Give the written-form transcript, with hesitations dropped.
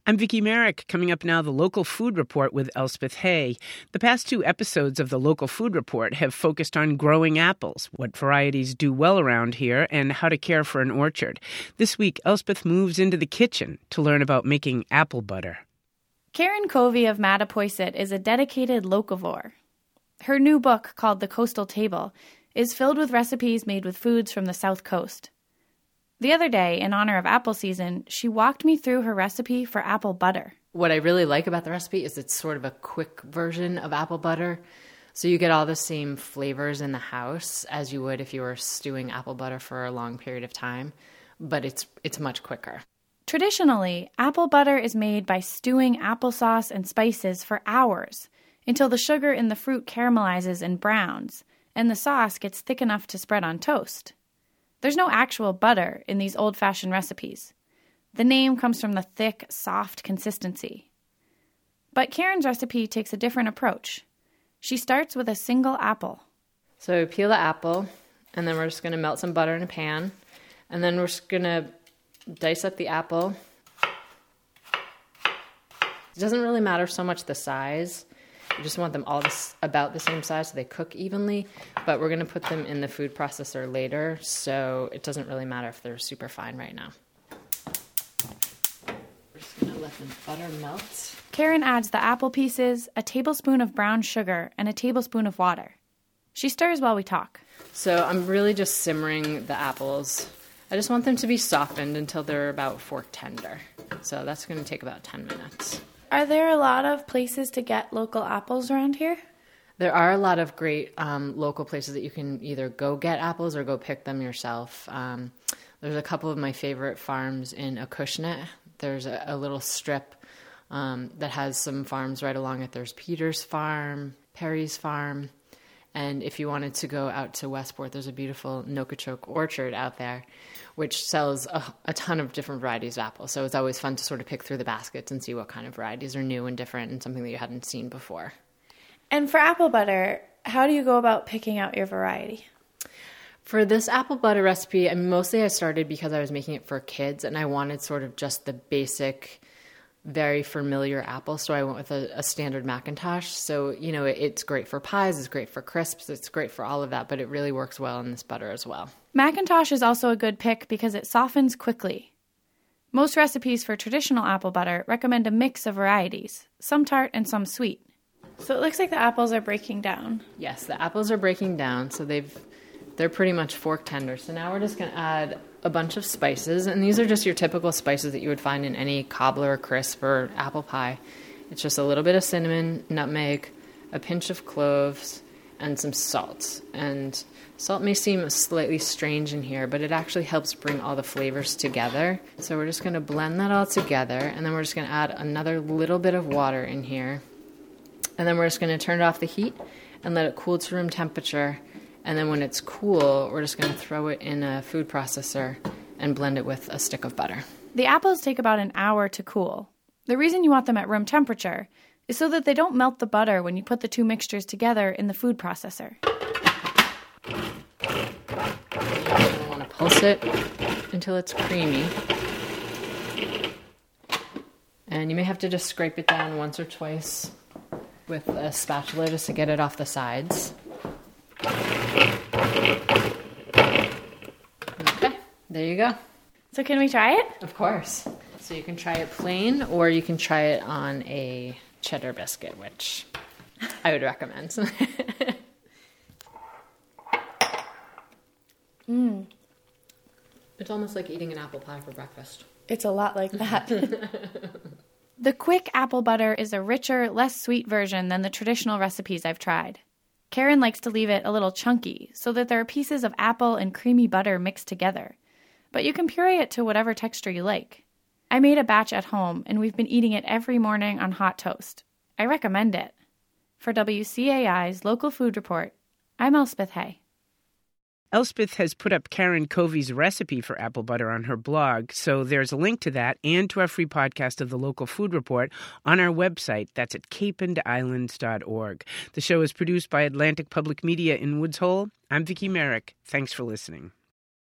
I'm Vicki Merrick. Coming up now, the Local Food Report with Elspeth Hay. The past 2 episodes of the Local Food Report have focused on growing apples, what varieties do well around here, and how to care for an orchard. This week, Elspeth moves into the kitchen to learn about making apple butter. Karen Covey of Mattapoisett is a dedicated locavore. Her new book, called The Coastal Table, is filled with recipes made with foods from the South Coast. The other day, in honor of apple season, she walked me through her recipe for apple butter. What I really like about the recipe is it's sort of a quick version of apple butter. So you get all the same flavors in the house as you would if you were stewing apple butter for a long period of time, but it's much quicker. Traditionally, apple butter is made by stewing applesauce and spices for hours until the sugar in the fruit caramelizes and browns, and the sauce gets thick enough to spread on toast. There's no actual butter in these old-fashioned recipes. The name comes from the thick, soft consistency. But Karen's recipe takes a different approach. She starts with a single apple. So peel the apple, and then we're just going to melt some butter in a pan, and then we're just going to dice up the apple. It doesn't really matter so much the size. You just want them all about the same size so they cook evenly, but we're going to put them in the food processor later, so it doesn't really matter if they're super fine right now. We're just going to let the butter melt. Karen adds the apple pieces, a tablespoon of brown sugar, and a tablespoon of water. She stirs while we talk. So I'm really just simmering the apples. I just want them to be softened until they're about fork tender. So that's going to take about 10 minutes. Are there a lot of places to get local apples around here? There are a lot of great local places that you can either go get apples or go pick them yourself. There's a couple of my favorite farms in Acushnet. There's a little strip that has some farms right along it. There's Peter's Farm, Perry's Farm. And if you wanted to go out to Westport, there's a beautiful Nookchook orchard out there, which sells a ton of different varieties of apples. So it's always fun to sort of pick through the baskets and see what kind of varieties are new and different and something that you hadn't seen before. And for apple butter, how do you go about picking out your variety? For this apple butter recipe, mostly I started because I was making it for kids and I wanted sort of just the basic, very familiar apple, so I went with a standard McIntosh. So, it's great for pies, it's great for crisps, it's great for all of that, but it really works well in this butter as well. McIntosh is also a good pick because it softens quickly. Most recipes for traditional apple butter recommend a mix of varieties, some tart and some sweet. So it looks like the apples are breaking down. Yes, the apples are breaking down, so they're pretty much fork tender. So now we're just going to add a bunch of spices, and these are just your typical spices that you would find in any cobbler or crisp or apple pie. It's just a little bit of cinnamon, nutmeg, a pinch of cloves, and some salt. And salt may seem slightly strange in here, but it actually helps bring all the flavors together. So we're just going to blend that all together, and then we're just going to add another little bit of water in here. And then we're just going to turn it off the heat and let it cool to room temperature. And then when it's cool, we're just going to throw it in a food processor and blend it with a stick of butter. The apples take about an hour to cool. The reason you want them at room temperature is so that they don't melt the butter when you put the two mixtures together in the food processor. You're going to want to pulse it until it's creamy. And you may have to just scrape it down once or twice with a spatula just to get it off the sides. Okay, there you go. So can we try it? Of course. So you can try it plain or you can try it on a cheddar biscuit, which I would recommend. It's almost like eating an apple pie for breakfast. It's a lot like that. The quick apple butter is a richer, less sweet version than the traditional recipes I've tried. Karen likes to leave it a little chunky so that there are pieces of apple and creamy butter mixed together. But you can puree it to whatever texture you like. I made a batch at home, and we've been eating it every morning on hot toast. I recommend it. For WCAI's Local Food Report, I'm Elspeth Hay. Elspeth has put up Karen Covey's recipe for apple butter on her blog, so there's a link to that and to our free podcast of the Local Food Report on our website. That's at capeandislands.org. The show is produced by Atlantic Public Media in Woods Hole. I'm Vicki Merrick. Thanks for listening.